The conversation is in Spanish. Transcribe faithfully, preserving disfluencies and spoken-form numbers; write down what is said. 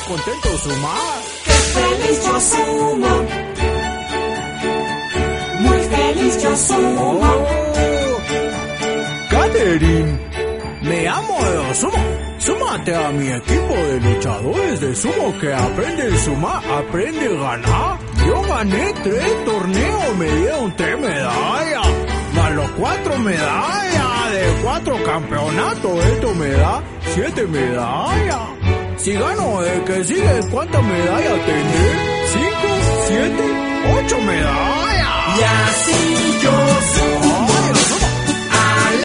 contento sumar. Qué feliz yo sumo, muy feliz yo sumo. Oh, Catherine, me amo de sumo. Súmate a mi equipo de luchadores de sumo que aprenden a sumar, aprende a ganar. Yo gané tres torneos, me dieron tres medallas. Más los cuatro medallas de cuatro campeonatos, esto me da siete medallas. Si gano el que sigue, ¿cuántas medallas tendré? Cinco, siete, ocho medallas. Y así yo sumo.